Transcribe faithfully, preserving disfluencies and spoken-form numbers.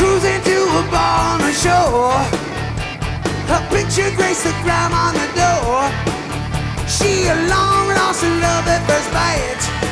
cruising to a bar on the shore. Her picture graced the grime on the door. She a long lost in love at first bite.